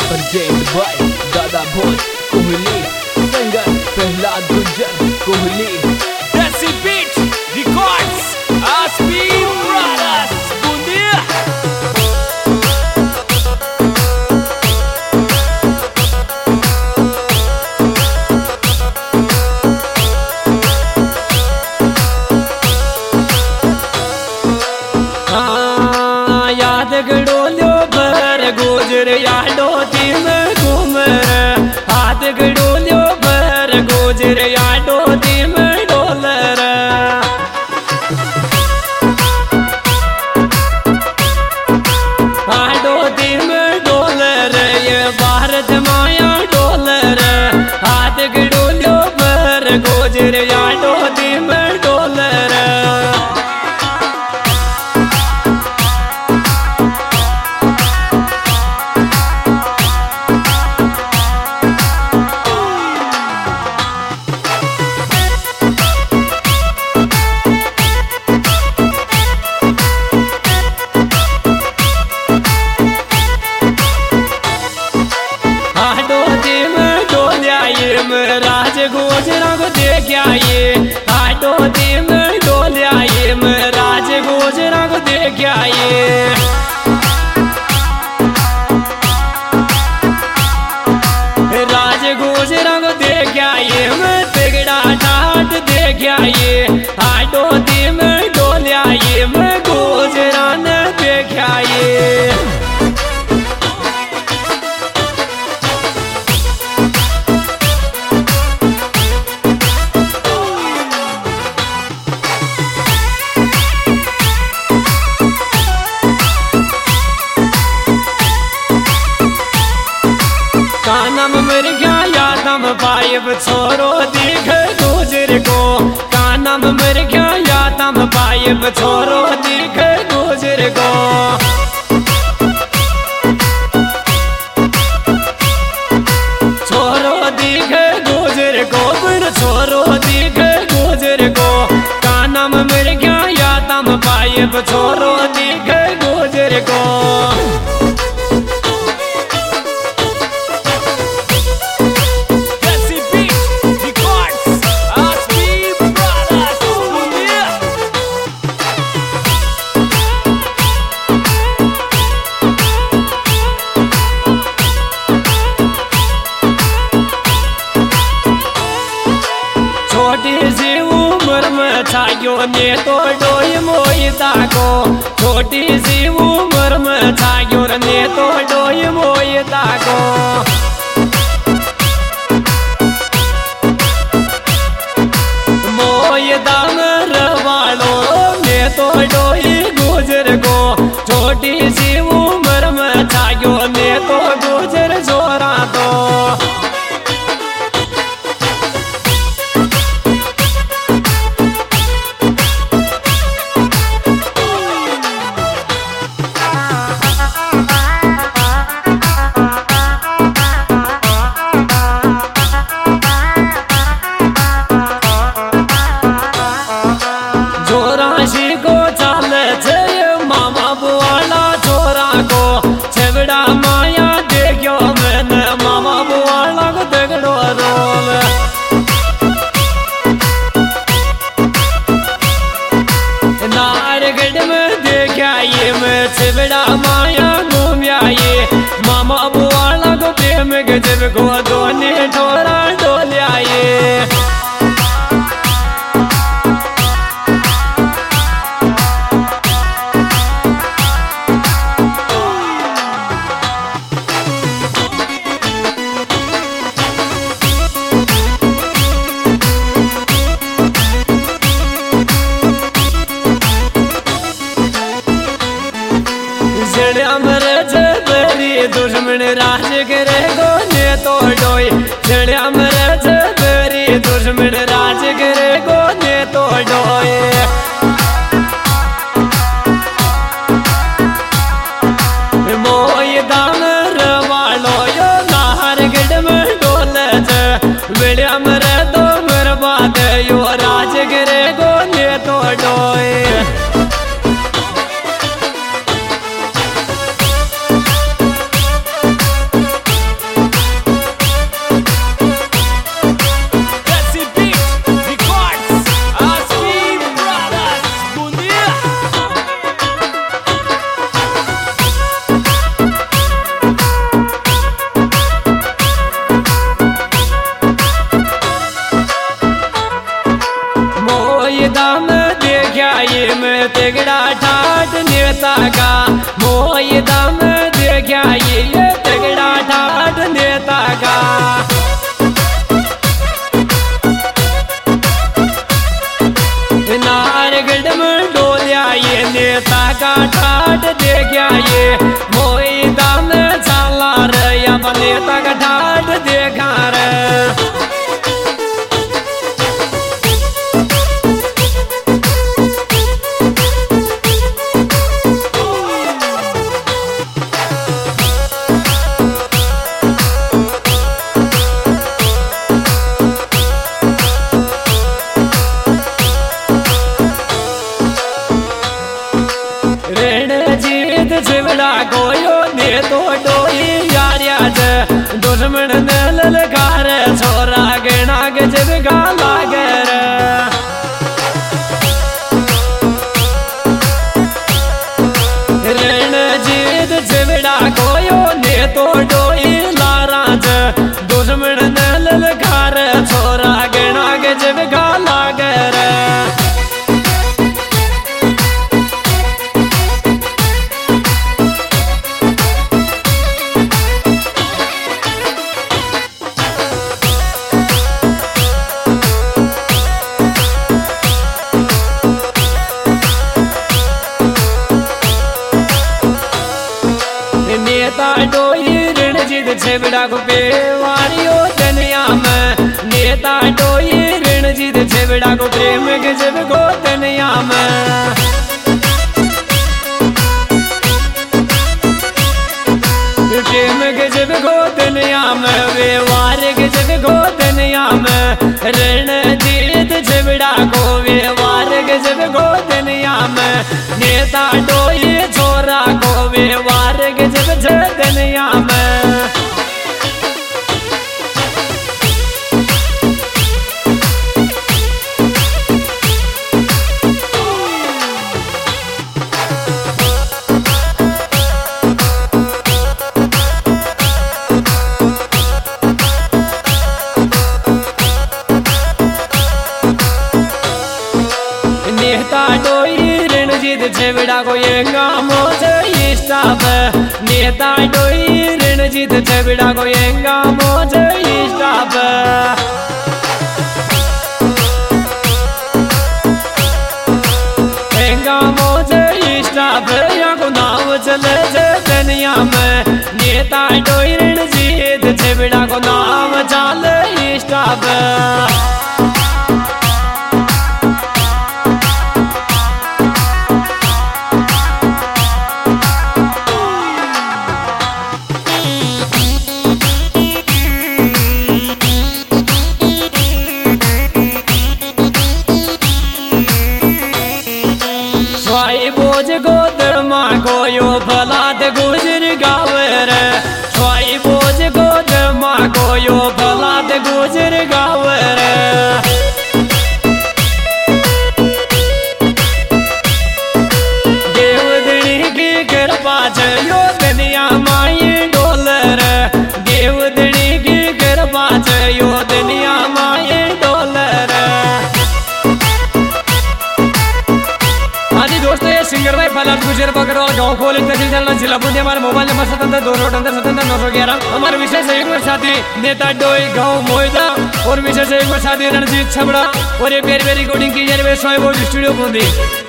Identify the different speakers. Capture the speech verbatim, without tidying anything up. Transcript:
Speaker 1: Present by Dada Bhoj Kohli, singer Prahlad Gujjar Kohli. Desi beat records, आसपी brothers Bundiya.
Speaker 2: याद गड़ोलो भर गुजर याडो दिन घूमर, हाथ गड़ोलो भर गुजर याडो दिन डोलर। आडो दिन डोलर ये भारत माया डोलर, हाथ गड़ोलो भर गुजर याडो दिन डोलर। राज गोजरा को देखा ये आटो दिन डोलिया ये राज गोजरा को देखा ये। राज गोजरा को देखा ये मैं तिगड़ा ठाट देखा ये आटो दिन डोलिया ये मैं गोजरा ने देखा ये। कानम मर गया यादम पाइब छोरो दिख गुजर को, कानम मर गया यादम पाइब छोरो दिख गुजर को। छोरो दिख गुजर को फिर छोरो दिख गुजर को, कानम मर गया यादम पाइब छोरो दिख गुजर को। छोटी सी उम्र में छायो ने तो डोई मोईता को, छोटी सी उम्र में छायो ने तो डोई मोईता को। मोईता में रवालो ने तो डोई गुजर को, छोटी सी उम्र में छायो ने तो गुजर जोरा तो। को चाल मामा बुआला छोरा को छेवड़ा माया देखो मैंने मामा बुआला को दगड़ो रोल। नारगढ़ में देखा ये मैं छेवड़ा माया घूमिया ये, मामा बुआला को प्रेम गजब को दोने ठोरा डोलिया ये। दुश्मन राज करे गो ने तो डोई, जड़िया मर जबरी दुश्मन राज करे गो ने तो डोई। मोई दाम रवालो यो नाहरगढ़ में डोले बेड़िया मर दो मर बाद यो राज करे गो ने तो डोई। का मोई दम देखा ये तगड़ा ठाट नेता का। नारगढ़ में डोलिया ये नेता का ठाट देखा ये मोई दम चाला रे या नेता का ठाट देखा रे। रणजीत चिवड़ा कोयो ने तो डोई यारिया ज दुश्मन ने ललकार छोरा गणा के जब गाला गर। रणजीत चिवड़ा कोयो ने तो डोई लारा ज दुश्मन ने ललकार छोरा गणा के जब गाला गर। नेता डोई रणजीत छेबड़ा को पेवारियो दुनिया में। नेता डोई रणजीत छेबड़ा को प्रेम के जब को दुनिया में। प्रेम के जब को दुनिया में व्यवहार के जब को दुनिया में। रणजीत छेबड़ा को व्यवहार के जब को दुनिया में। नेता डोई छोरा को व्यवहार के जब दुनिया में। नेता डोई रणजीत छेबड़ा को ये गामो से स्टाफ। नेता डोई रणजीत छेबड़ा को ये गामो से स्टाफ। गामो से स्टाफ या को नाम चले जे दुनिया में। नेता डोई रणजीत छेबड़ा को नाम चले स्टाफ। बोझ गोदर माँ को यो फलाद गुजर गावर। स्वाई बोझ गोदर माँ को यो फलाद गुजर गावर। देवदनी की कृपा चलो दुनिया माई डोलर। देवदनी की कृपा चलो दुनिया माई डोलर। दोस्तों ये सिंगर भाई फलाद गुजर बकर और गाँव खोल तहसील चलना जिला बूंदी। हमारे मोबाइल नंबर सतहत्तर दो सौ अठहत्तर सतहत्तर नौ सौ ग्यारह। हमारे विशेष सहयोग साथी नेता डोई गाँव मोहिदा और विशेष सहयोग साथी रणजीत छबड़ा और ये पेरी पेरी रिकॉर्डिंग की जा रही है स्टूडियो बूंदी।